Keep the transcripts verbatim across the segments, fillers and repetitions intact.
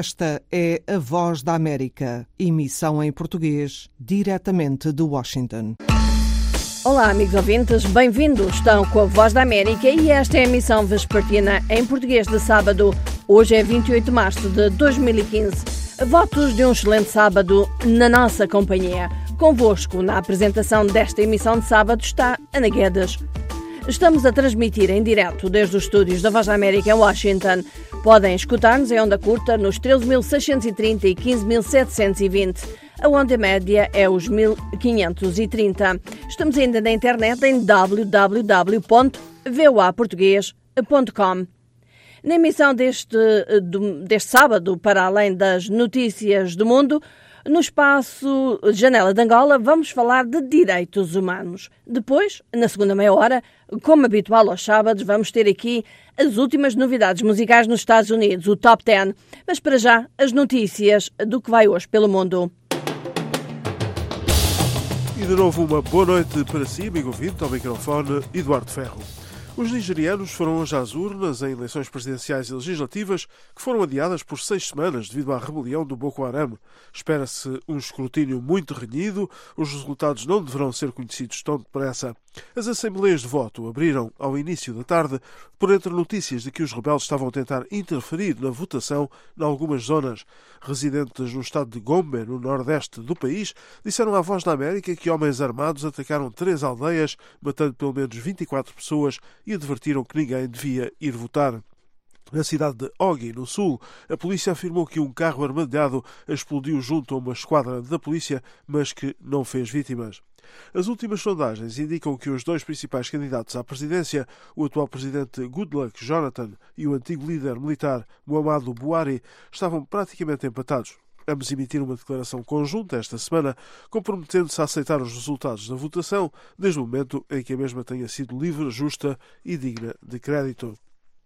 Esta é a Voz da América, emissão em português, diretamente de Washington. Olá, amigos ouvintes, bem-vindos. Estão com a Voz da América e esta é a emissão vespertina em português de sábado. Hoje é vinte e oito de março de dois mil e quinze. Votos de um excelente sábado na nossa companhia. Convosco, na apresentação desta emissão de sábado, está Ana Guedes. Estamos a transmitir em direto desde os estúdios da Voz da América em Washington. Podem escutar-nos em onda curta nos treze mil seiscentos e trinta e quinze mil setecentos e vinte. A onda média é os mil quinhentos e trinta. Estamos ainda na internet em w w w ponto voa português ponto com. Na emissão deste, deste sábado, para além das notícias do mundo, no espaço Janela de Angola, vamos falar de direitos humanos. Depois, na segunda meia hora, como habitual aos sábados, vamos ter aqui as últimas novidades musicais nos Estados Unidos, o Top dez. Mas para já, as notícias do que vai hoje pelo mundo. E de novo uma boa noite para si, amigo ouvinte, ao microfone Eduardo Ferro. Os nigerianos foram hoje às urnas em eleições presidenciais e legislativas que foram adiadas por seis semanas devido à rebelião do Boko Haram. Espera-se um escrutínio muito renhido. Os resultados não deverão ser conhecidos tão depressa. As assembleias de voto abriram ao início da tarde por entre notícias de que os rebeldes estavam a tentar interferir na votação em algumas zonas. Residentes no estado de Gombe, no nordeste do país, disseram à Voz da América que homens armados atacaram três aldeias, matando pelo menos vinte e quatro pessoas, e advertiram que ninguém devia ir votar. Na cidade de Ogi, no sul, a polícia afirmou que um carro armadilhado explodiu junto a uma esquadra da polícia, mas que não fez vítimas. As últimas sondagens indicam que os dois principais candidatos à presidência, o atual presidente Goodluck Jonathan e o antigo líder militar Muhammadu Buhari, estavam praticamente empatados. Ambos emitiram uma declaração conjunta esta semana, comprometendo-se a aceitar os resultados da votação, desde o momento em que a mesma tenha sido livre, justa e digna de crédito.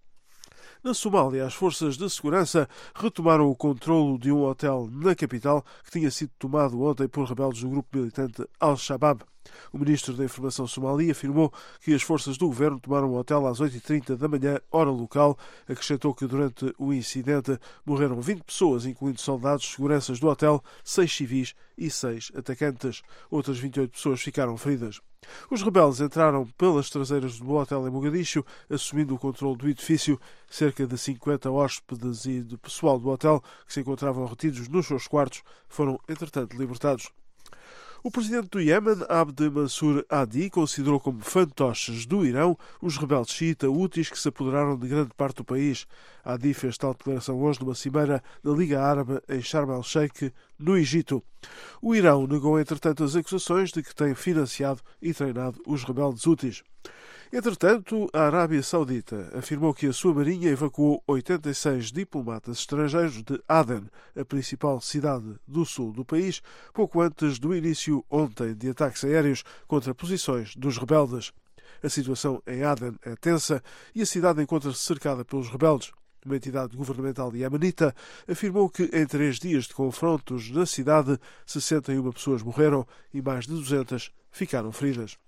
Na Somália, as forças de segurança retomaram o controlo de um hotel na capital que tinha sido tomado ontem por rebeldes do grupo militante Al-Shabaab. O ministro da Informação somali afirmou que as forças do governo tomaram o hotel às oito e trinta da manhã, hora local. Acrescentou que durante o incidente morreram vinte pessoas, incluindo soldados, seguranças do hotel, seis civis e seis atacantes. Outras vinte e oito pessoas ficaram feridas. Os rebeldes entraram pelas traseiras do hotel em Mogadiscio, assumindo o controle do edifício. Cerca de cinquenta hóspedes e de pessoal do hotel que se encontravam retidos nos seus quartos foram, entretanto, libertados. O presidente do Iêmen, Abd Mansur Hadi, considerou como fantoches do Irão os rebeldes xiita úteis que se apoderaram de grande parte do país. Hadi fez tal declaração hoje numa cimeira da Liga Árabe em Sharm el-Sheikh, no Egito. O Irão negou, entretanto, as acusações de que tem financiado e treinado os rebeldes úteis. Entretanto, a Arábia Saudita afirmou que a sua marinha evacuou oitenta e seis diplomatas estrangeiros de Aden, a principal cidade do sul do país, pouco antes do início ontem de ataques aéreos contra posições dos rebeldes. A situação em Aden é tensa e a cidade encontra-se cercada pelos rebeldes. Uma entidade governamental iemenita afirmou que em três dias de confrontos na cidade, sessenta e uma pessoas morreram e mais de duzentas ficaram feridas.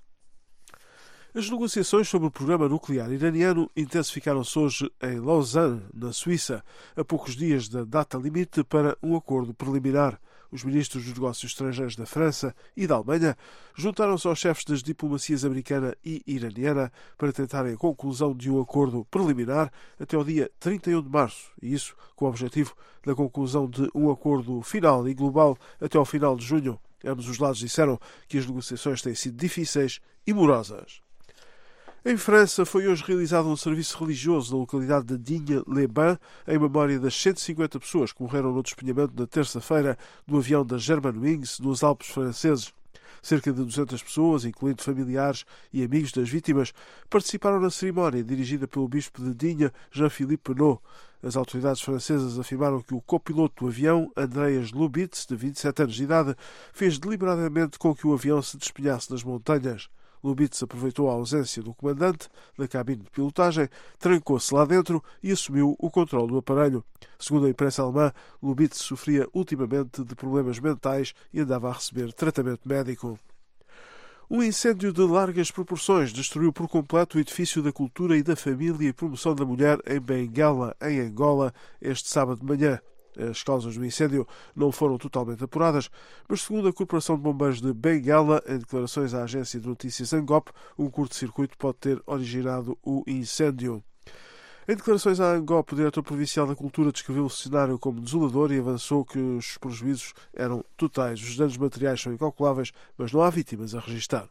As negociações sobre o programa nuclear iraniano intensificaram-se hoje em Lausanne, na Suíça, a poucos dias da data limite para um acordo preliminar. Os ministros dos negócios estrangeiros da França e da Alemanha juntaram-se aos chefes das diplomacias americana e iraniana para tentarem a conclusão de um acordo preliminar até ao dia trinta e um de março, e isso com o objetivo da conclusão de um acordo final e global até ao final de junho. Ambos os lados disseram que as negociações têm sido difíceis e morosas. Em França, foi hoje realizado um serviço religioso na localidade de Digne-les-Bains em memória das cento e cinquenta pessoas que morreram no despenhamento na terça-feira do avião da Germanwings nos Alpes franceses. Cerca de duzentas pessoas, incluindo familiares e amigos das vítimas, participaram na cerimónia dirigida pelo bispo de Digne, Jean-Philippe Penot. As autoridades francesas afirmaram que o copiloto do avião, Andreas Lubitz, de vinte e sete anos de idade, fez deliberadamente com que o avião se despenhasse nas montanhas. Lubitz aproveitou a ausência do comandante da cabine de pilotagem, trancou-se lá dentro e assumiu o controle do aparelho. Segundo a imprensa alemã, Lubitz sofria ultimamente de problemas mentais e andava a receber tratamento médico. Um incêndio de largas proporções destruiu por completo o edifício da Cultura e da Família e Promoção da Mulher em Benguela, em Angola, este sábado de manhã. As causas do incêndio não foram totalmente apuradas, mas segundo a Corporação de Bombeiros de Benguela, em declarações à agência de notícias Angop, um curto-circuito pode ter originado o incêndio. Em declarações à Angop, o diretor provincial da Cultura descreveu o cenário como desolador e avançou que os prejuízos eram totais. Os danos materiais são incalculáveis, mas não há vítimas a registrar.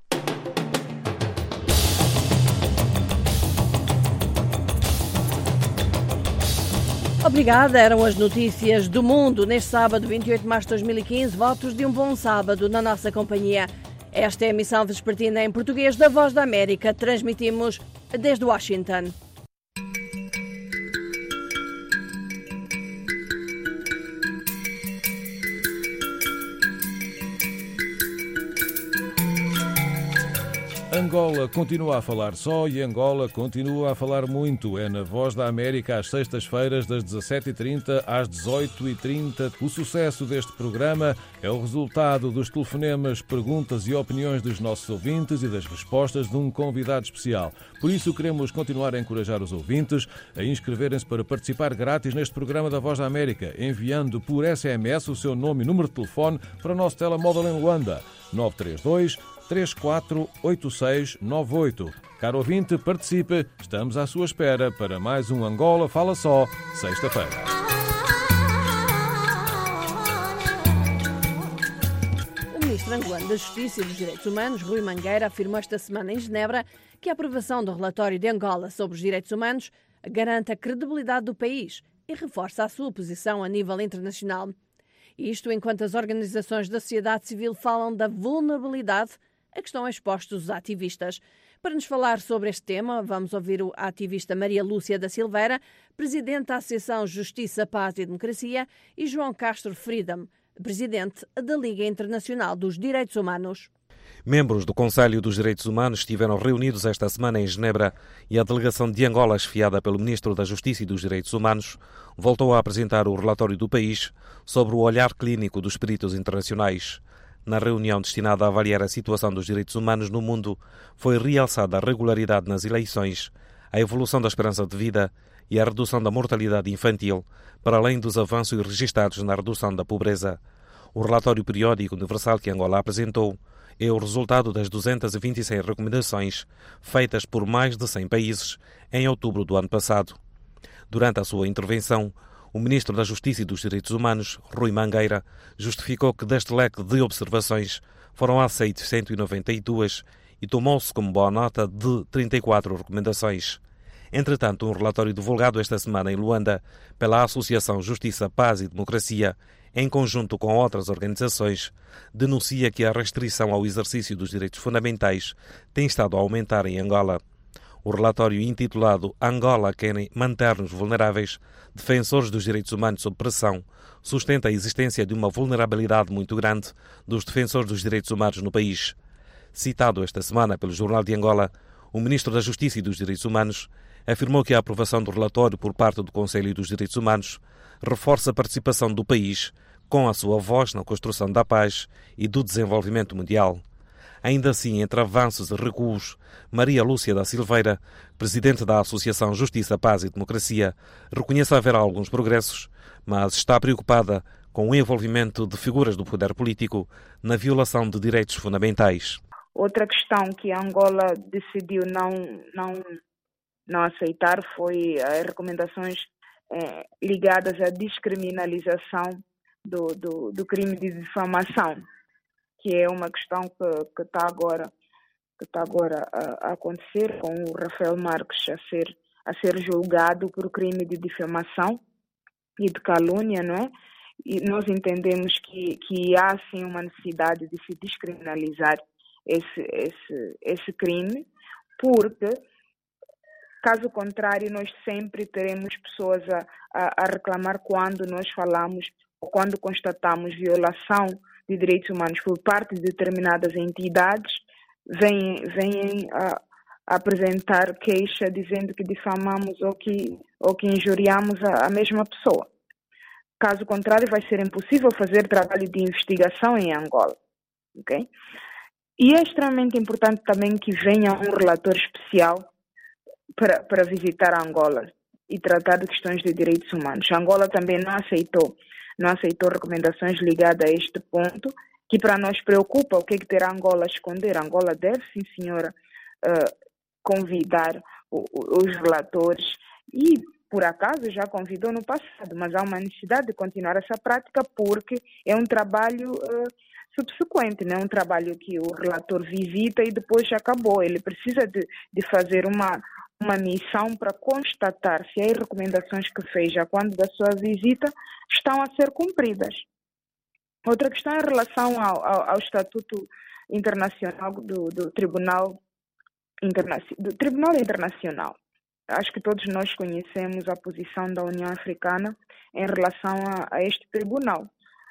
Obrigada, eram as notícias do mundo neste sábado, vinte e oito de março de dois mil e quinze. Votos de um bom sábado na nossa companhia. Esta é a emissão vespertina em português da Voz da América. Transmitimos desde Washington. Angola continua a falar só e Angola continua a falar muito. É na Voz da América às sextas-feiras das dezassete e trinta às dezoito e trinta. O sucesso deste programa é o resultado dos telefonemas, perguntas e opiniões dos nossos ouvintes e das respostas de um convidado especial. Por isso queremos continuar a encorajar os ouvintes a inscreverem-se para participar grátis neste programa da Voz da América, enviando por S M S o seu nome e número de telefone para o nosso telemóvel em Luanda, nove três dois, três quatro oito seis nove oito. Caro ouvinte, participe. Estamos à sua espera para mais um Angola Fala Só, sexta-feira. O ministro angolano da Justiça e dos Direitos Humanos, Rui Mangueira, afirmou esta semana em Genebra que a aprovação do relatório de Angola sobre os direitos humanos garante a credibilidade do país e reforça a sua posição a nível internacional. Isto enquanto as organizações da sociedade civil falam da vulnerabilidade a que estão expostos os ativistas. Para nos falar sobre este tema, vamos ouvir a ativista Maria Lúcia da Silveira, presidente da Associação Justiça, Paz e Democracia, e João Castro Freedom, presidente da Liga Internacional dos Direitos Humanos. Membros do Conselho dos Direitos Humanos estiveram reunidos esta semana em Genebra e a delegação de Angola, esfiada pelo Ministro da Justiça e dos Direitos Humanos, voltou a apresentar o relatório do país sobre o olhar clínico dos peritos internacionais. Na reunião destinada a avaliar a situação dos direitos humanos no mundo, foi realçada a regularidade nas eleições, a evolução da esperança de vida e a redução da mortalidade infantil, para além dos avanços registrados na redução da pobreza. O relatório periódico universal que Angola apresentou é o resultado das duzentas e vinte e seis recomendações feitas por mais de cem países em outubro do ano passado. Durante a sua intervenção, o Ministro da Justiça e dos Direitos Humanos, Rui Mangueira, justificou que deste leque de observações foram aceitas cento e noventa e duas e tomou-se como boa nota de trinta e quatro recomendações. Entretanto, um relatório divulgado esta semana em Luanda pela Associação Justiça, Paz e Democracia, em conjunto com outras organizações, denuncia que a restrição ao exercício dos direitos fundamentais tem estado a aumentar em Angola. O relatório intitulado Angola quer manter-nos vulneráveis, defensores dos direitos humanos sob pressão, sustenta a existência de uma vulnerabilidade muito grande dos defensores dos direitos humanos no país. Citado esta semana pelo Jornal de Angola, o Ministro da Justiça e dos Direitos Humanos afirmou que a aprovação do relatório por parte do Conselho dos Direitos Humanos reforça a participação do país com a sua voz na construção da paz e do desenvolvimento mundial. Ainda assim, entre avanços e recuos, Maria Lúcia da Silveira, presidente da Associação Justiça, Paz e Democracia, reconhece haver alguns progressos, mas está preocupada com o envolvimento de figuras do poder político na violação de direitos fundamentais. Outra questão que a Angola decidiu não, não, não aceitar foi as recomendações eh, ligadas à descriminalização do, do, do crime de difamação, que é uma questão que está agora, que está agora a, a acontecer, com o Rafael Marques a ser, a ser julgado por crime de difamação e de calúnia, não é? E nós entendemos que, que há sim uma necessidade de se descriminalizar esse, esse, esse crime, porque, caso contrário, nós sempre teremos pessoas a, a, a reclamar quando nós falamos ou quando constatamos violação de direitos humanos por parte de determinadas entidades, vêm, vêm a, a apresentar queixa dizendo que difamamos ou que, ou que injuriamos a, a mesma pessoa. Caso contrário, vai ser impossível fazer trabalho de investigação em Angola. Okay? E é extremamente importante também que venha um relator especial para, para visitar Angola. e tratar de questões de direitos humanos. Angola também não aceitou, não aceitou recomendações ligadas a este ponto, que para nós preocupa. O que é que terá Angola a esconder? Angola deve, sim senhora, uh, convidar o, o, os relatores e, por acaso, já convidou no passado, mas há uma necessidade de continuar essa prática porque é um trabalho uh, subsequente, não é um trabalho que o relator visita e depois já acabou. Ele precisa de, de fazer uma, uma missão para constatar se as recomendações que fez já quando da sua visita estão a ser cumpridas. Outra questão em relação ao, ao, ao Estatuto Internacional do, do, Tribunal Interna- do Tribunal Internacional. Acho que todos nós conhecemos a posição da União Africana em relação a, a este tribunal.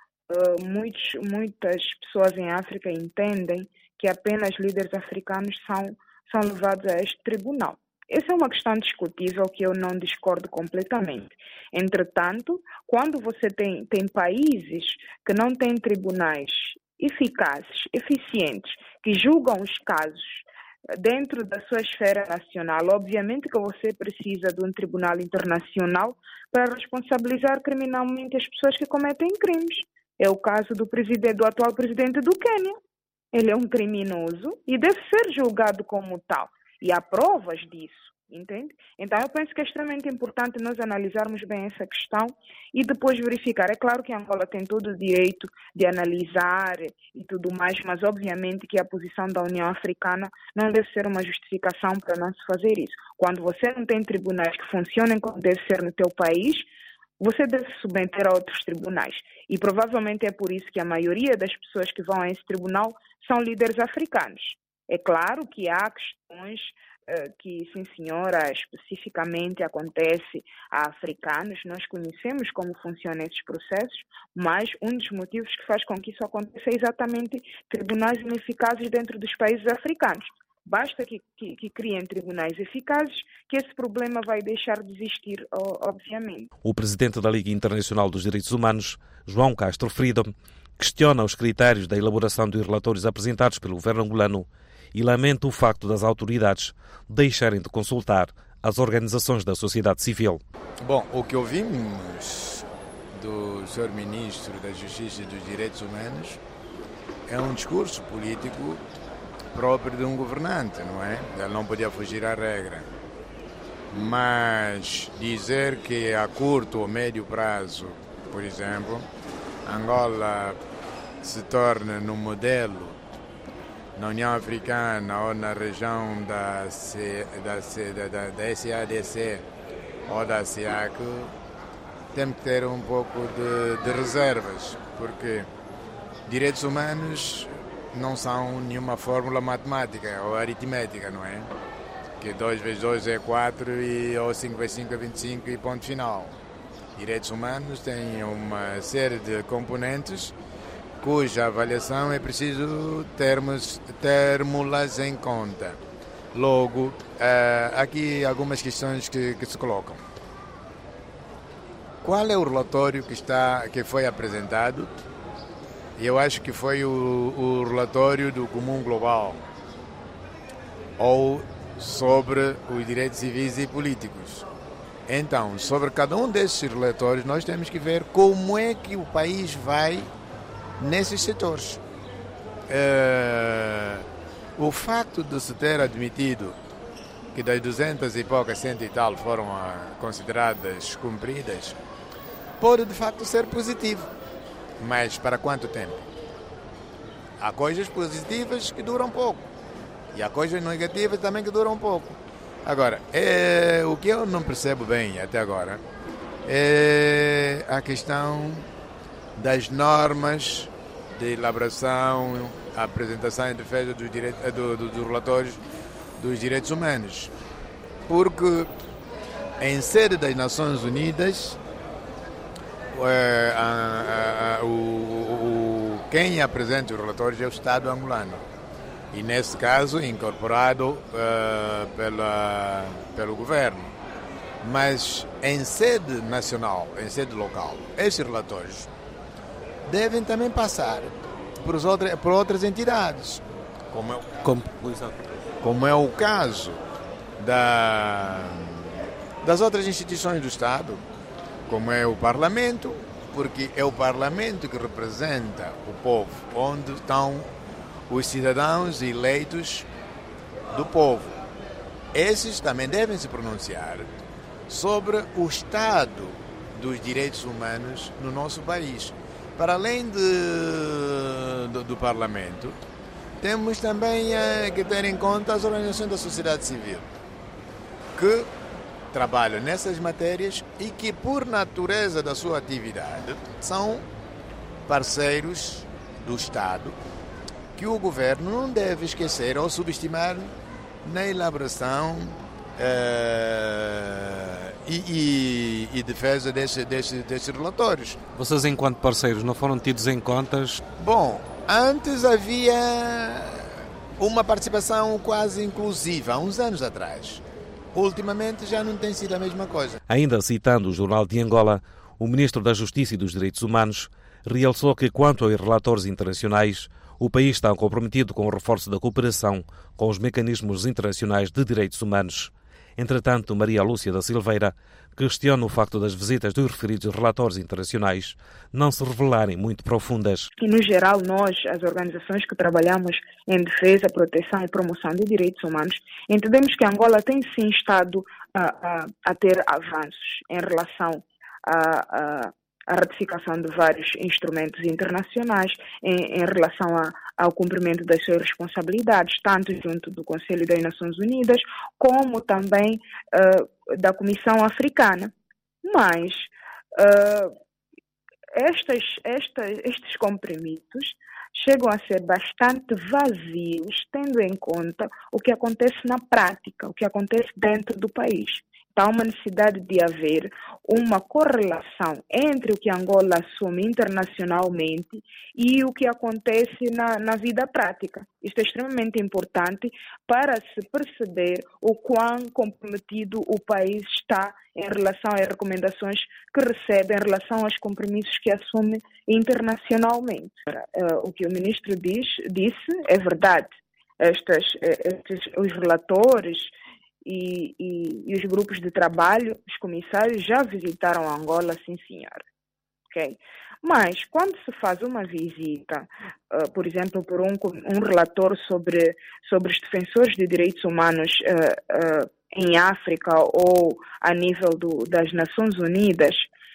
Uh, muitos, muitas pessoas em África entendem que apenas líderes africanos são, são levados a este tribunal. Essa é uma questão discutível que eu não discordo completamente. Entretanto, quando você tem, tem países que não têm tribunais eficazes, eficientes, que julgam os casos dentro da sua esfera nacional, obviamente que você precisa de um tribunal internacional para responsabilizar criminalmente as pessoas que cometem crimes. É o caso do, presidente, do atual presidente do Quênia. Ele é um criminoso e deve ser julgado como tal. E há provas disso, entende? Então, eu penso que é extremamente importante nós analisarmos bem essa questão e depois verificar. É claro que Angola tem todo o direito de analisar e tudo mais, mas obviamente que a posição da União Africana não deve ser uma justificação para não se fazer isso. Quando você não tem tribunais que funcionem como deve ser no teu país, você deve se submeter a outros tribunais. E provavelmente é por isso que a maioria das pessoas que vão a esse tribunal são líderes africanos. É claro que há questões uh, que, sim senhora, especificamente acontece a africanos. Nós conhecemos como funcionam esses processos, mas um dos motivos que faz com que isso aconteça é exatamente tribunais ineficazes dentro dos países africanos. Basta que, que, que criem tribunais eficazes que esse problema vai deixar de existir, obviamente. O presidente da Liga Internacional dos Direitos Humanos, João Castro Freedom, questiona os critérios da elaboração dos relatórios apresentados pelo governo angolano e lamenta o facto das autoridades deixarem de consultar as organizações da sociedade civil. Bom, o que ouvimos do senhor Ministro da Justiça e dos Direitos Humanos é um discurso político próprio de um governante, não é? Ele não podia fugir à regra. Mas dizer que a curto ou médio prazo, por exemplo, Angola se torna no modelo na União Africana ou na região da, C, da, C, da, da, da S A D C ou da S E A C, temos que ter um pouco de, de reservas, porque direitos humanos não são nenhuma fórmula matemática ou aritmética, não é? Que dois vezes dois é quatro e, ou cinco vezes cinco é vinte e cinco e ponto final. Direitos humanos têm uma série de componentes cuja avaliação é preciso termos, termos-las em conta. Logo, uh, aqui algumas questões que, que se colocam. Qual é o relatório que, está, que foi apresentado? Eu acho que foi o, o relatório do Comum Global, ou sobre os direitos civis e políticos. Então, sobre cada um desses relatórios, nós temos que ver como é que o país vai nesses setores. É, o facto de se ter admitido que das duzentas e poucas, cento e tal, foram consideradas cumpridas, pode de facto ser positivo. Mas para quanto tempo? Há coisas positivas que duram pouco e há coisas negativas também que duram pouco. Agora, é, o que eu não percebo bem até agora é a questão das normas de elaboração, apresentação e defesa dos, direitos, do, do, dos relatórios dos direitos humanos. Porque em sede das Nações Unidas, é, a, a, a, o, o, quem apresenta os relatórios é o Estado angolano. E nesse caso incorporado uh, pela, pelo governo. Mas em sede nacional, em sede local, esses relatórios devem também passar por, os outros, por outras entidades, como é, como, como é o caso da, das outras instituições do Estado, como é o Parlamento, porque é o Parlamento que representa o povo, onde estão os cidadãos eleitos do povo. Esses também devem se pronunciar sobre o estado dos direitos humanos no nosso país. Para além de, do, do Parlamento, temos também eh, que ter em conta as organizações da sociedade civil, que trabalham nessas matérias e que, por natureza da sua atividade, são parceiros do Estado, que o governo não deve esquecer ou subestimar na elaboração uh, e, e, e defesa desse, desse, desses relatórios. Vocês, enquanto parceiros, não foram tidos em contas? Bom, antes havia uma participação quase inclusiva, há uns anos atrás. Ultimamente já não tem sido a mesma coisa. Ainda citando o Jornal de Angola, o Ministro da Justiça e dos Direitos Humanos realçou que, quanto aos relatores internacionais, o país está comprometido com o reforço da cooperação com os mecanismos internacionais de direitos humanos. Entretanto, Maria Lúcia da Silveira questiona o facto das visitas dos referidos relatores internacionais não se revelarem muito profundas. E, no geral, nós, as organizações que trabalhamos em defesa, proteção e promoção de direitos humanos, entendemos que Angola tem sim estado a, a, a ter avanços em relação a, a a ratificação de vários instrumentos internacionais em, em relação a, ao cumprimento das suas responsabilidades, tanto junto do Conselho das Nações Unidas, como também uh, da Comissão Africana. Mas uh, estas, estas, estes compromissos chegam a ser bastante vazios, tendo em conta o que acontece na prática, o que acontece dentro do país. Há uma necessidade de haver uma correlação entre o que Angola assume internacionalmente e o que acontece na, na vida prática. Isto é extremamente importante para se perceber o quão comprometido o país está em relação às recomendações que recebe, em relação aos compromissos que assume internacionalmente. Uh, o que o ministro diz, disse é verdade. Estas, estes, os relatores E, e, e os grupos de trabalho, os comissários já visitaram Angola, sim senhor. Okay? Mas quando se faz uma visita, uh, por exemplo, por um, um relator sobre, sobre os defensores de direitos humanos uh, uh, em África ou a nível do, das Nações Unidas,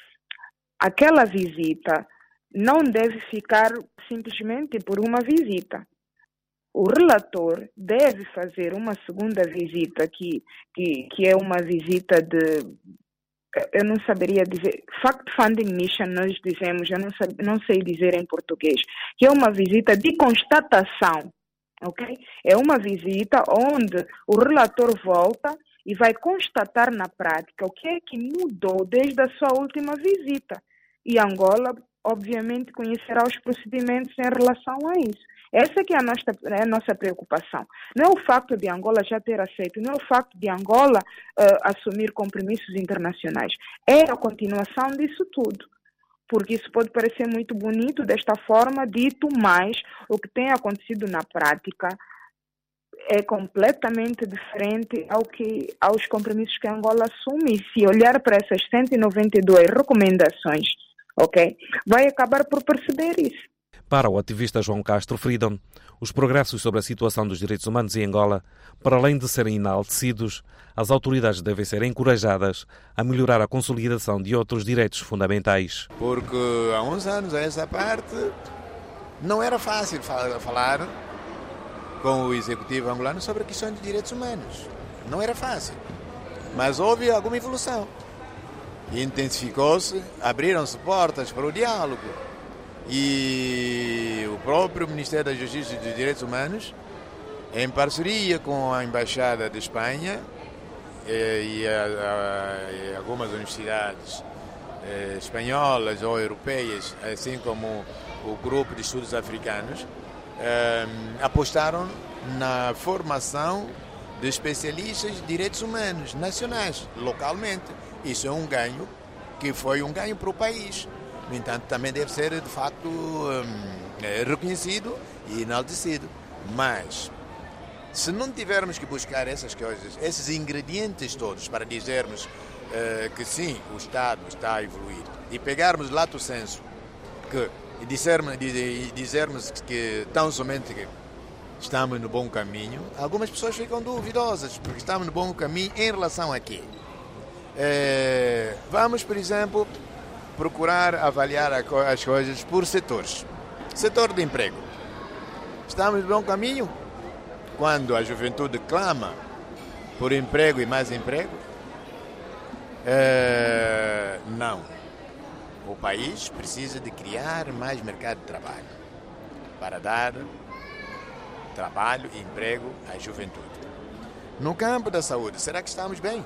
aquela visita não deve ficar simplesmente por uma visita. O relator deve fazer uma segunda visita, que, que, que é uma visita de, eu não saberia dizer, fact-finding mission, nós dizemos, eu não, sab, não sei dizer em português, que é uma visita de constatação, ok? É uma visita onde o relator volta e vai constatar na prática o que é que mudou desde a sua última visita. E Angola, obviamente, conhecerá os procedimentos em relação a isso. Essa que é a nossa, é a nossa preocupação. Não é o facto de Angola já ter aceito, não é o facto de Angola uh, assumir compromissos internacionais. É a continuação disso tudo. Porque isso pode parecer muito bonito desta forma, dito, mas o que tem acontecido na prática é completamente diferente ao que, aos compromissos que Angola assume. E se olhar para essas cento e noventa e duas recomendações, ok, vai acabar por perceber isso. Para o ativista João Castro Freedom, os progressos sobre a situação dos direitos humanos em Angola, para além de serem enaltecidos, as autoridades devem ser encorajadas a melhorar a consolidação de outros direitos fundamentais. Porque há uns anos a essa parte não era fácil falar com o executivo angolano sobre a questão de direitos humanos. Não era fácil. Mas houve alguma evolução. Intensificou-se, abriram-se portas para o diálogo. E o próprio Ministério da Justiça e dos Direitos Humanos, em parceria com a Embaixada de Espanha e, e, a, a, e algumas universidades eh, espanholas ou europeias, assim como o Grupo de Estudos Africanos, eh, apostaram na formação de especialistas de direitos humanos nacionais, localmente. Isso é um ganho que foi um ganho para o país. No entanto, também deve ser, de facto, reconhecido e enaltecido. Mas, se não tivermos que buscar essas coisas, esses ingredientes todos, para dizermos eh, que sim, o Estado está a evoluir, e pegarmos lato senso que, e dissermos, e dizermos que tão somente que estamos no bom caminho, algumas pessoas ficam duvidosas, porque estamos no bom caminho em relação a quê? É, vamos, por exemplo, procurar avaliar as coisas por setores. Setor de emprego. Estamos no bom caminho? Quando a juventude clama por emprego e mais emprego? É, não. O país precisa de criar mais mercado de trabalho para dar trabalho e emprego à juventude. No campo da saúde, será que estamos bem?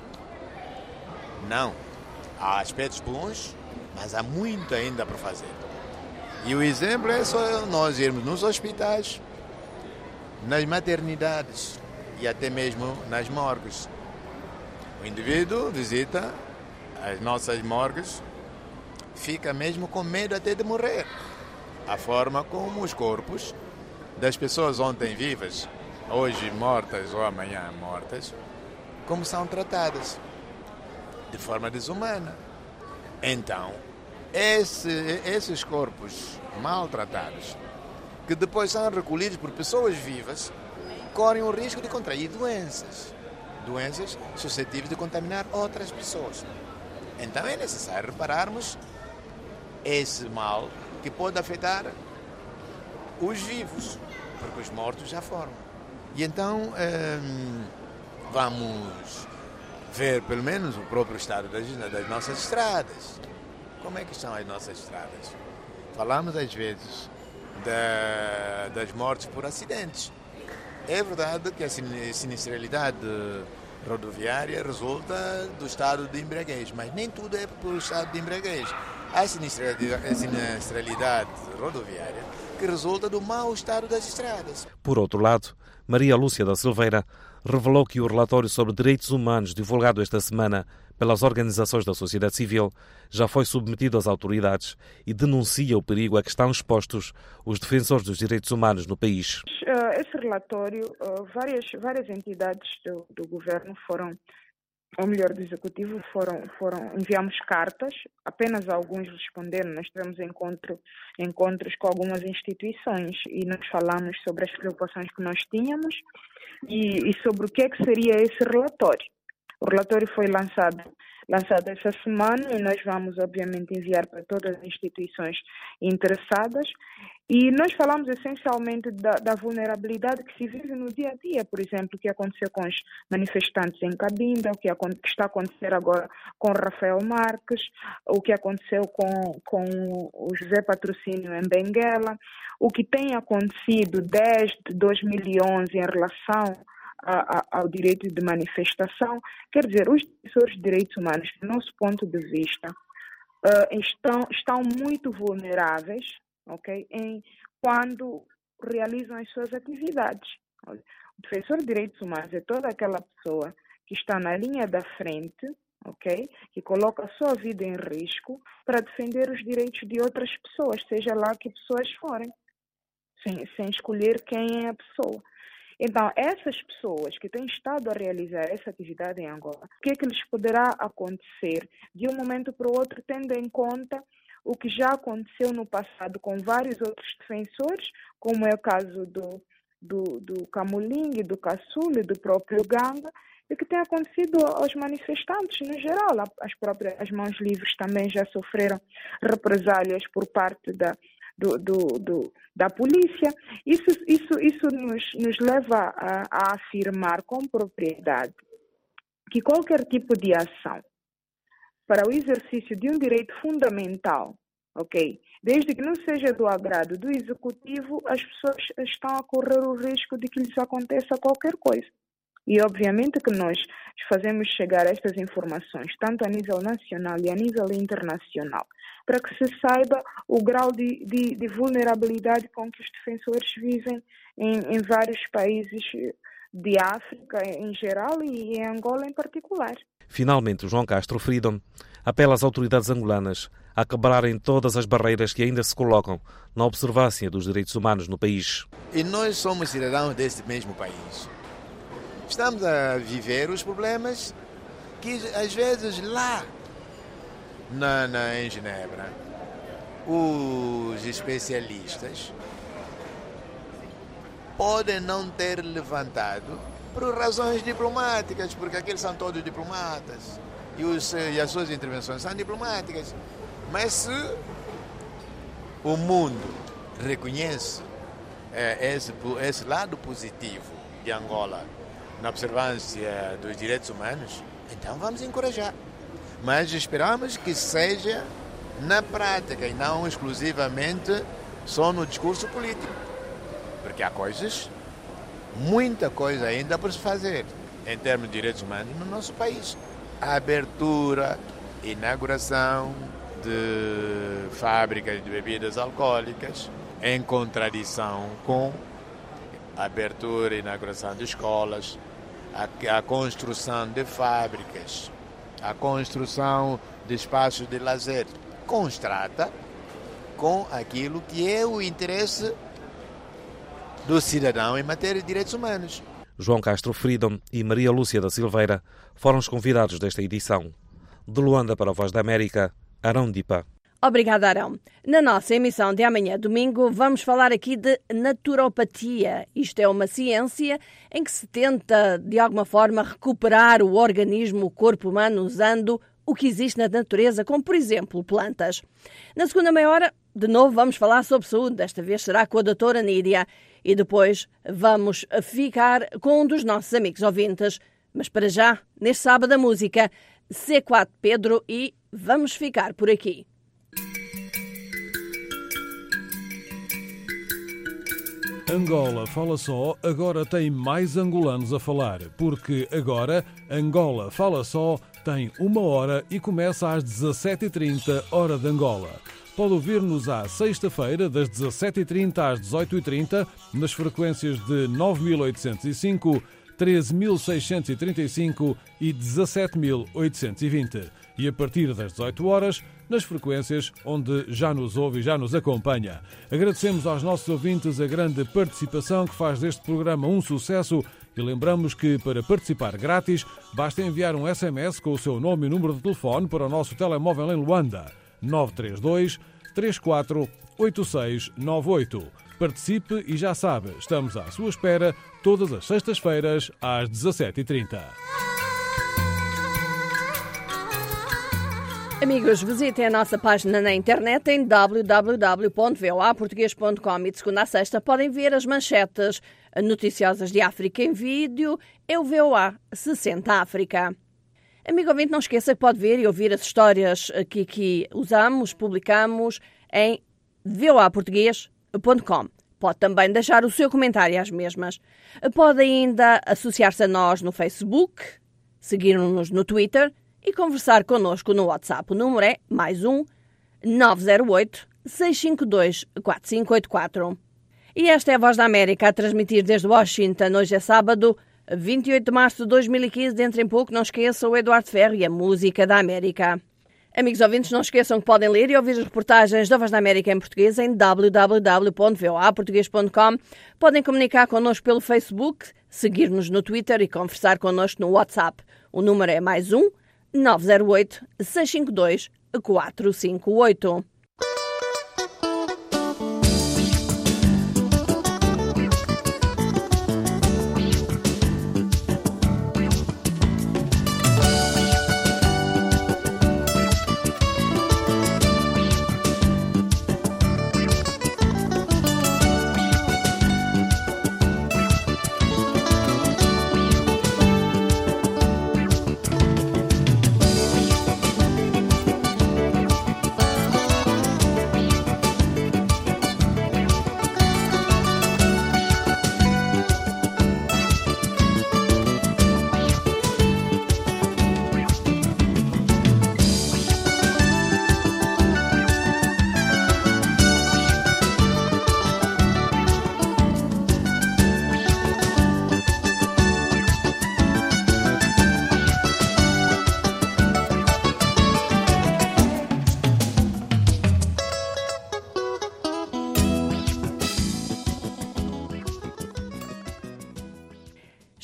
Não. Há aspectos bons, mas há muito ainda para fazer. E o exemplo é só nós irmos nos hospitais, nas maternidades e até mesmo nas morgues. O indivíduo visita as nossas morgues, fica mesmo com medo até de morrer. A forma como os corpos das pessoas ontem vivas, hoje mortas ou amanhã mortas, como são tratadas de forma desumana. Então, esse, esses corpos maltratados, que depois são recolhidos por pessoas vivas, correm o risco de contrair doenças, doenças suscetíveis de contaminar outras pessoas. Então é necessário repararmos esse mal que pode afetar os vivos, porque os mortos já foram. E então hum, vamos ver pelo menos o próprio estado das, das nossas estradas. Como é que estão as nossas estradas? Falamos às vezes da, das mortes por acidentes. É verdade que a sinistralidade rodoviária resulta do estado de embriaguez, mas nem tudo é pelo estado de embriaguez. Há sinistralidade, a sinistralidade rodoviária que resulta do mau estado das estradas. Por outro lado, Maria Lúcia da Silveira revelou que o relatório sobre direitos humanos divulgado esta semana pelas organizações da sociedade civil já foi submetido às autoridades e denuncia o perigo a que estão expostos os defensores dos direitos humanos no país. Esse relatório, várias, várias entidades do, do governo foram, ou melhor, do executivo, foram, foram, enviamos cartas, apenas alguns responderam. Nós tivemos encontro, encontros com algumas instituições e nós falamos sobre as preocupações que nós tínhamos e, e sobre o que, é que seria esse relatório. O relatório foi lançado, lançado essa semana e nós vamos, obviamente, enviar para todas as instituições interessadas. E nós falamos essencialmente da, da vulnerabilidade que se vive no dia a dia, por exemplo, o que aconteceu com os manifestantes em Cabinda, o que, que está a acontecer agora com Rafael Marques, o que aconteceu com, com o José Patrocínio em Benguela, o que tem acontecido desde dois mil e onze em relação A, a, ao direito de manifestação. Quer dizer, os defensores de direitos humanos, do nosso ponto de vista, uh, estão, estão muito vulneráveis, okay, em, quando realizam as suas atividades. O defensor de direitos humanos é toda aquela pessoa que está na linha da frente, okay, que coloca a sua vida em risco para defender os direitos de outras pessoas, seja lá que pessoas forem, sem, sem escolher quem é a pessoa. Então, essas pessoas que têm estado a realizar essa atividade em Angola, o que é que lhes poderá acontecer de um momento para o outro, tendo em conta o que já aconteceu no passado com vários outros defensores, como é o caso do, do, do Camuling, do Caçul e do próprio Ganga, e que tem acontecido aos manifestantes no geral. As próprias as mãos livres também já sofreram represálias por parte da Do, do, do, da polícia. Isso, isso, isso nos, nos leva a, a afirmar com propriedade que qualquer tipo de ação para o exercício de um direito fundamental, ok, desde que não seja do agrado do executivo, as pessoas estão a correr o risco de que lhes aconteça qualquer coisa. E obviamente que nós fazemos chegar estas informações, tanto a nível nacional e a nível internacional, para que se saiba o grau de, de, de vulnerabilidade com que os defensores vivem em, em vários países de África em geral e em Angola em particular. Finalmente, João Castro Freedom apela às autoridades angolanas a quebrarem todas as barreiras que ainda se colocam na observância dos direitos humanos no país. E nós somos cidadãos deste mesmo país. Estamos a viver os problemas que às vezes lá na, na, em Genebra, os especialistas podem não ter levantado por razões diplomáticas, porque aqueles são todos diplomatas e, os, e as suas intervenções são diplomáticas. Mas se o mundo reconhece é, esse, esse lado positivo de Angola na observância dos direitos humanos, então vamos encorajar. Mas esperamos que seja na prática e não exclusivamente só no discurso político. Porque há coisas, muita coisa ainda por se fazer em termos de direitos humanos no nosso país. A abertura, inauguração de fábricas de bebidas alcoólicas, em contradição com a abertura e inauguração de escolas, a, a construção de fábricas, a construção de espaços de lazer, constrata com aquilo que é o interesse do cidadão em matéria de direitos humanos. João Castro Freedom e Maria Lúcia da Silveira foram os convidados desta edição. De Luanda para a Voz da América, Arão Dipa. Obrigada, Arão. Na nossa emissão de amanhã, domingo, vamos falar aqui de naturopatia. Isto é uma ciência em que se tenta, de alguma forma, recuperar o organismo, o corpo humano, usando o que existe na natureza, como, por exemplo, plantas. Na segunda meia hora, de novo, vamos falar sobre saúde. Desta vez será com a doutora Nídia. E depois vamos ficar com um dos nossos amigos ouvintes. Mas para já, neste sábado, a música C quatro Pedro e vamos ficar por aqui. Angola Fala Só agora tem mais angolanos a falar, porque agora Angola Fala Só tem uma hora e começa às dezassete e trinta, hora de Angola. Pode ouvir-nos à sexta-feira, das dezassete e trinta às dezoito e trinta, nas frequências de nove mil oitocentos e cinco, treze mil seiscentos e trinta e cinco e dezassete mil oitocentos e vinte. E a partir das dezoito horas, nas frequências onde já nos ouve e já nos acompanha. Agradecemos aos nossos ouvintes a grande participação que faz deste programa um sucesso e lembramos que, para participar grátis, basta enviar um S M S com o seu nome e número de telefone para o nosso telemóvel em Luanda, nove três dois, três quatro oito seis nove oito. Participe e já sabe, estamos à sua espera todas as sextas-feiras às dezassete e trinta. Amigos, visitem a nossa página na internet em w w w ponto v o a português ponto com e de segunda a sexta podem ver as manchetes noticiosas de África em vídeo. É o V O A sessenta África. Amigo ouvinte, não esqueça que pode ver e ouvir as histórias que aqui usamos, publicamos em v o a português ponto com. Pode também deixar o seu comentário às mesmas. Pode ainda associar-se a nós no Facebook, seguir-nos no Twitter e conversar connosco no WhatsApp. O número é mais um nove zero oito, seis cinco dois, quatro cinco oito quatro. E esta é a Voz da América a transmitir desde Washington. Hoje é sábado, vinte e oito de março de dois mil e quinze. Dentro em pouco, não esqueça o Eduardo Ferro e a música da América. Amigos ouvintes, não esqueçam que podem ler e ouvir as reportagens da Voz da América em português em w w w ponto v o a português ponto com. Podem comunicar connosco pelo Facebook, seguir-nos no Twitter e conversar connosco no WhatsApp. O número é mais um nove zero oito, seis cinco dois, quatro cinco oito.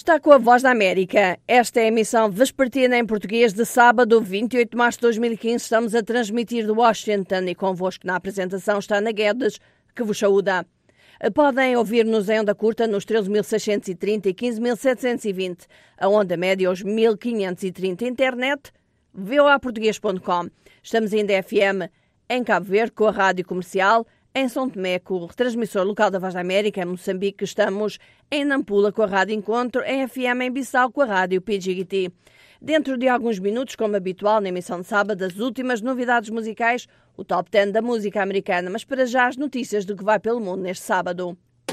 Está com a Voz da América. Esta é a emissão vespertina em português de sábado, vinte e oito de março de dois mil e quinze. Estamos a transmitir de Washington e convosco na apresentação está Ana Guedes, que vos saúda. Podem ouvir-nos em onda curta nos treze mil seiscentos e trinta e quinze mil setecentos e vinte, a onda média aos mil quinhentos e trinta, internet v o a português ponto com. Estamos ainda F M em Cabo Verde com a Rádio Comercial, em São Tomé com o retransmissor local da Voz da América, em Moçambique estamos em Nampula com a Rádio Encontro, em F M em Bissau com a Rádio P G T. Dentro de alguns minutos, como habitual na emissão de sábado, as últimas novidades musicais, o top dez da música americana, mas para já as notícias do que vai pelo mundo neste sábado.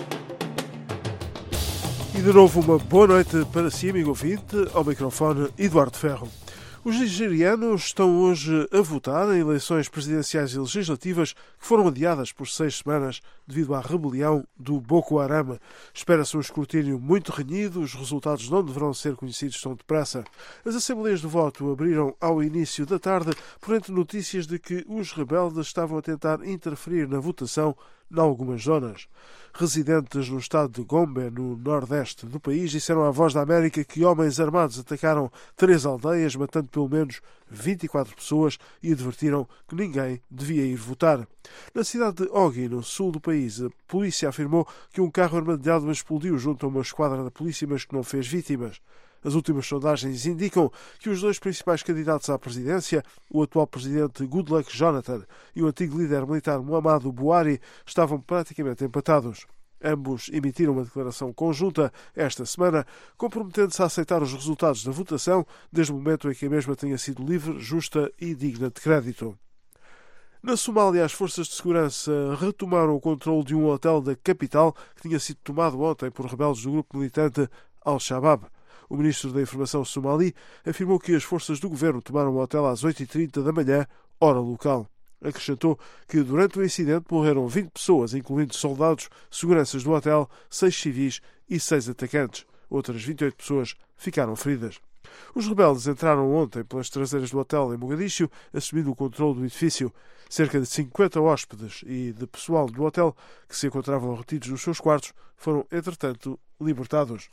E de novo uma boa noite para si, amigo ouvinte, ao microfone Eduardo Ferro. Os nigerianos estão hoje a votar em eleições presidenciais e legislativas que foram adiadas por seis semanas devido à rebelião do Boko Haram. Espera-se um escrutínio muito renhido, os resultados não deverão ser conhecidos tão depressa. As assembleias de voto abriram ao início da tarde, por entre notícias de que os rebeldes estavam a tentar interferir na votação em algumas zonas. Residentes no estado de Gombe, no nordeste do país, disseram à Voz da América que homens armados atacaram três aldeias, matando pelo menos vinte e quatro pessoas, e advertiram que ninguém devia ir votar. Na cidade de Ogi, no sul do país, a polícia afirmou que um carro armadilhado explodiu junto a uma esquadra da polícia, mas que não fez vítimas. As últimas sondagens indicam que os dois principais candidatos à presidência, o atual presidente Goodluck Jonathan e o antigo líder militar Muhammadu Buhari, estavam praticamente empatados. Ambos emitiram uma declaração conjunta esta semana, comprometendo-se a aceitar os resultados da votação desde o momento em que a mesma tenha sido livre, justa e digna de crédito. Na Somália, as forças de segurança retomaram o controle de um hotel da capital que tinha sido tomado ontem por rebeldes do grupo militante Al-Shabaab. O ministro da Informação somali afirmou que as forças do governo tomaram o hotel às oito e trinta da manhã, hora local. Acrescentou que durante o incidente morreram vinte pessoas, incluindo soldados, seguranças do hotel, seis civis e seis atacantes. Outras vinte e oito pessoas ficaram feridas. Os rebeldes entraram ontem pelas traseiras do hotel em Mogadiscio, assumindo o controle do edifício. Cerca de cinquenta hóspedes e de pessoal do hotel que se encontravam retidos nos seus quartos foram, entretanto, libertados.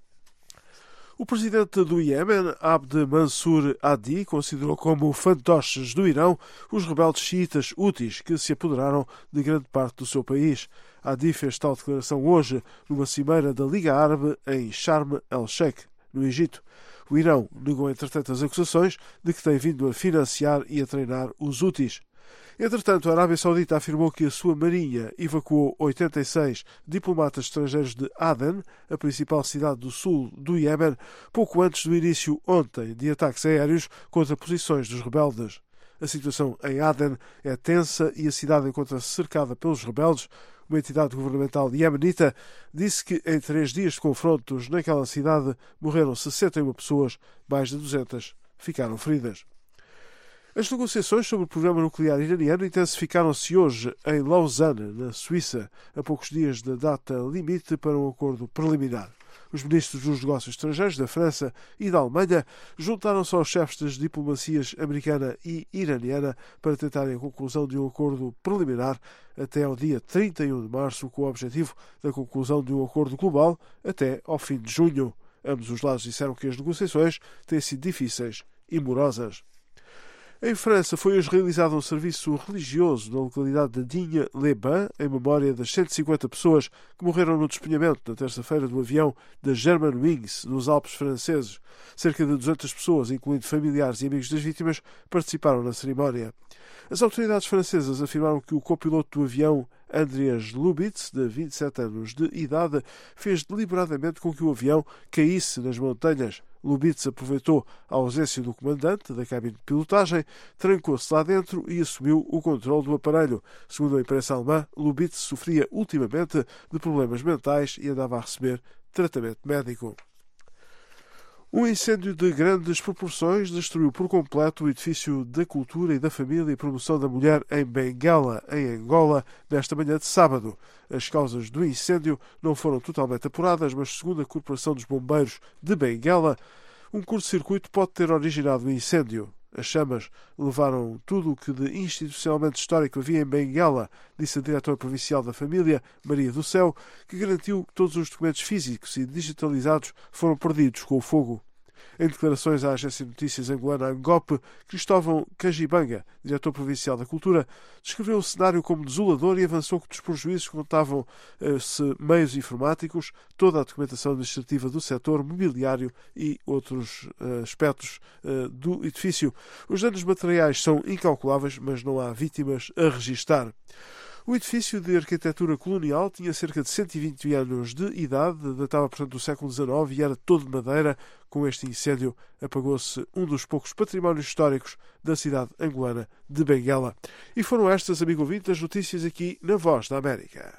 O presidente do Iêmen, Abd Mansur Hadi, considerou como fantoches do Irão os rebeldes xiitas Houthis que se apoderaram de grande parte do seu país. Hadi fez tal declaração hoje numa cimeira da Liga Árabe em Sharm el-Sheikh, no Egito. O Irão negou, entretanto, as acusações de que tem vindo a financiar e a treinar os Houthis. Entretanto, a Arábia Saudita afirmou que a sua marinha evacuou oitenta e seis diplomatas estrangeiros de Aden, a principal cidade do sul do Iêmen, pouco antes do início ontem de ataques aéreos contra posições dos rebeldes. A situação em Aden é tensa e a cidade encontra-se cercada pelos rebeldes. Uma entidade governamental iemenita disse que em três dias de confrontos naquela cidade morreram sessenta e uma pessoas, mais de duzentas ficaram feridas. As negociações sobre o programa nuclear iraniano intensificaram-se hoje em Lausanne, na Suíça, a poucos dias da data limite para um acordo preliminar. Os ministros dos negócios estrangeiros da França e da Alemanha juntaram-se aos chefes das diplomacias americana e iraniana para tentarem a conclusão de um acordo preliminar até ao dia trinta e um de março, com o objetivo da conclusão de um acordo global até ao fim de junho. Ambos os lados disseram que as negociações têm sido difíceis e morosas. Em França foi hoje realizado um serviço religioso na localidade de Digne-les-Bains, em memória das cento e cinquenta pessoas que morreram no despenhamento na terça-feira do avião da Germanwings, nos Alpes franceses. Cerca de duzentas pessoas, incluindo familiares e amigos das vítimas, participaram na cerimónia. As autoridades francesas afirmaram que o copiloto do avião, Andreas Lubitz, de vinte e sete anos de idade, fez deliberadamente com que o avião caísse nas montanhas. Lubitz aproveitou a ausência do comandante da cabine de pilotagem, trancou-se lá dentro e assumiu o controle do aparelho. Segundo a imprensa alemã, Lubitz sofria ultimamente de problemas mentais e andava a receber tratamento médico. Um incêndio de grandes proporções destruiu por completo o edifício da Cultura e da Família e Promoção da Mulher em Benguela, em Angola, nesta manhã de sábado. As causas do incêndio não foram totalmente apuradas, mas segundo a Corporação dos Bombeiros de Benguela, um curto-circuito pode ter originado o incêndio. As chamas levaram tudo o que de institucionalmente histórico havia em Benguela, disse a diretora provincial da família, Maria do Céu, que garantiu que todos os documentos físicos e digitalizados foram perdidos com o fogo. Em declarações à agência de notícias angolana Angope, Cristóvão Cajibanga, diretor provincial da Cultura, descreveu o cenário como desolador e avançou que dos prejuízos contavam-se meios informáticos, toda a documentação administrativa do setor mobiliário e outros uh, aspectos uh, do edifício. Os danos materiais são incalculáveis, mas não há vítimas a registar. O edifício de arquitetura colonial tinha cerca de cento e vinte anos de idade, datava, portanto, do século dezenove e era todo de madeira. Com este incêndio apagou-se um dos poucos patrimónios históricos da cidade angolana de Benguela. E foram estas, amigo ouvinte, as notícias aqui na Voz da América.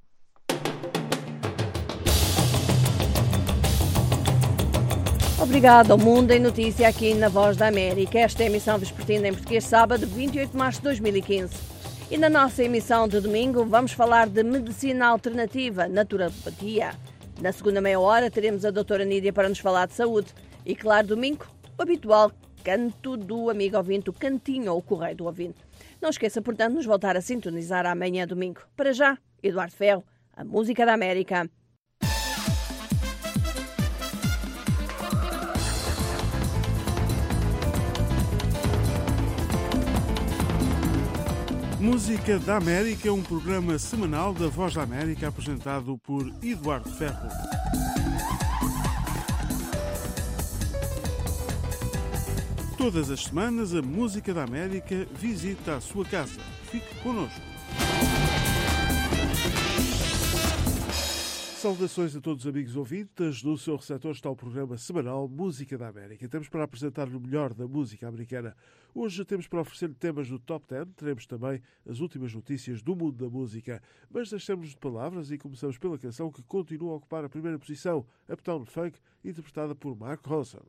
Obrigado ao Mundo em Notícia aqui na Voz da América. Esta é a emissão vespertina em português, sábado, vinte e oito de março de dois mil e quinze. E na nossa emissão de domingo vamos falar de medicina alternativa, naturopatia. Na segunda meia hora teremos a doutora Nídia para nos falar de saúde. E claro, domingo, o habitual canto do amigo ouvinte, o cantinho ou o correio do ouvinte. Não esqueça, portanto, de nos voltar a sintonizar amanhã domingo. Para já, Eduardo Ferro, a música da América. Música da América é um programa semanal da Voz da América apresentado por Eduardo Ferro. Todas as semanas a Música da América visita a sua casa. Fique connosco. Saudações a todos os amigos ouvintes. No seu receptor está o programa semanal Música da América. Temos para apresentar o melhor da música americana. Hoje temos para oferecer temas do Top dez. Teremos também as últimas notícias do mundo da música. Mas deixamos de palavras e começamos pela canção que continua a ocupar a primeira posição, Uptown Funk, interpretada por Mark Ronson.